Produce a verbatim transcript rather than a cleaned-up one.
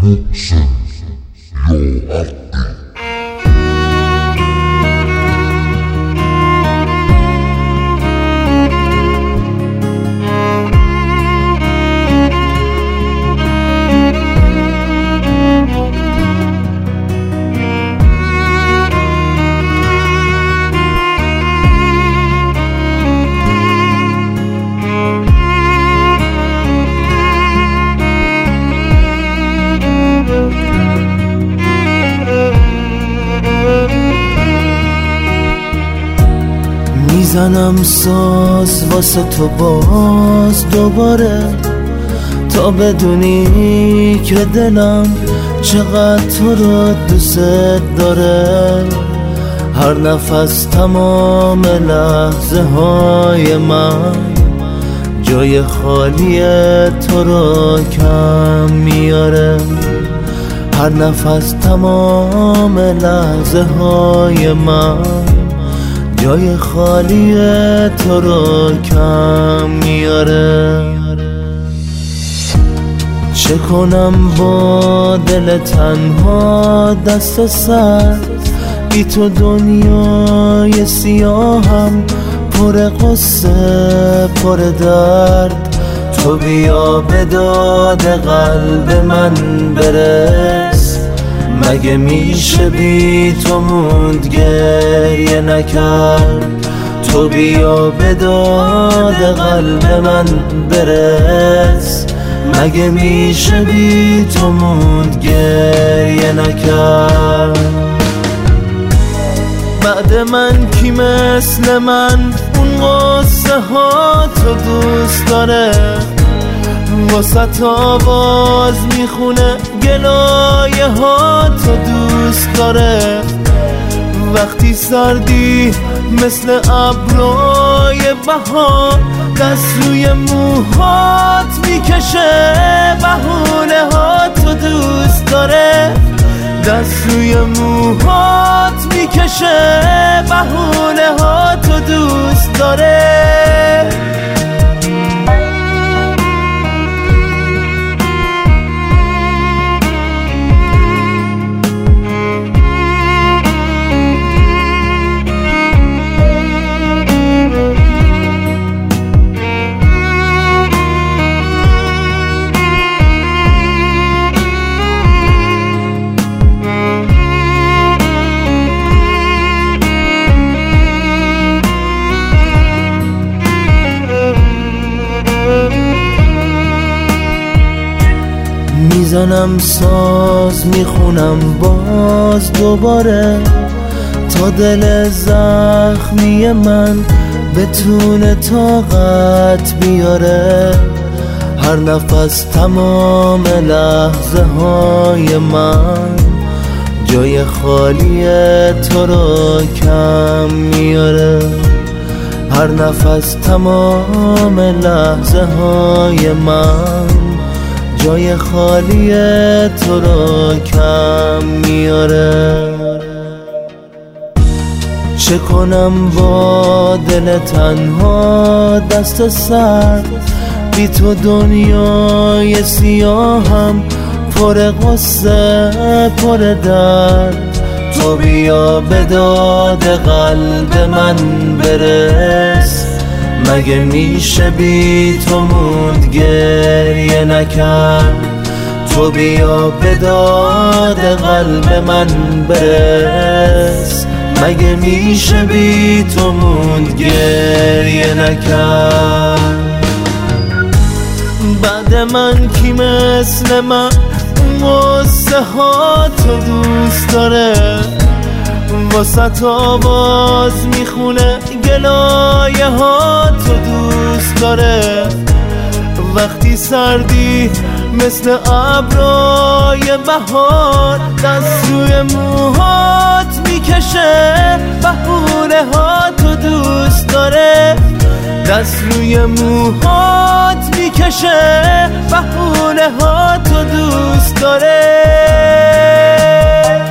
محسن یا عقی. میزنم ساز واسه تو باز دوباره، تا بدونی که دلم چقدر تو رو دوست داره. هر نفس تمام لحظه های من جای خالی تو رو کم میاره. هر نفس تمام لحظه های من جای خالی تو رو کم میاره. چه کنم با دل تنها دست سر، بی تو دنیای سیاهم پر قصه پر درد. تو بیا به داد قلب من برس، مگه میشه بی تو موند گریه نکرد. تو بیا به داد قلب من برس، مگه میشه بی تو موند گریه نکرد. بعد من کی مثل من اون قصه ها تو دوست داره، واسه آواز میخونه گلایه ها تو دوست داره. وقتی سردی مثل ابرای بهار دست روی موهات میکشه، بهونه ها تو دوست داره. دست روی موهات میکشه، بهونه ها تو دوست داره. میزنم ساز میخونم باز دوباره، تا دل زخمی من بتونه طاقت بیاره. هر نفس تمام لحظه های من جای خالی تو رو کم میاره. هر نفس تمام لحظه های من جای خالی تو رو کم میاره. چه کنم با دل تنها دست سر، بی تو دنیای سیاهم پر قصه پر درد. تو بیا به داد قلب من برس، مگه میشه بی تو موند گریه نکرد. تو بیا به داد قلب من برس، مگه میشه بی تو موند گریه نکرد. بعد من کی مثل من قصه ها تو دوست داره، واسه آواز میخونه گلایه ها تو دوست داره. وقتی سردی مثل ابرای بهار دست روی موهات میکشه، بهونه ها تو دوست داره. دست روی موهات میکشه، بهونه ها تو دوست داره.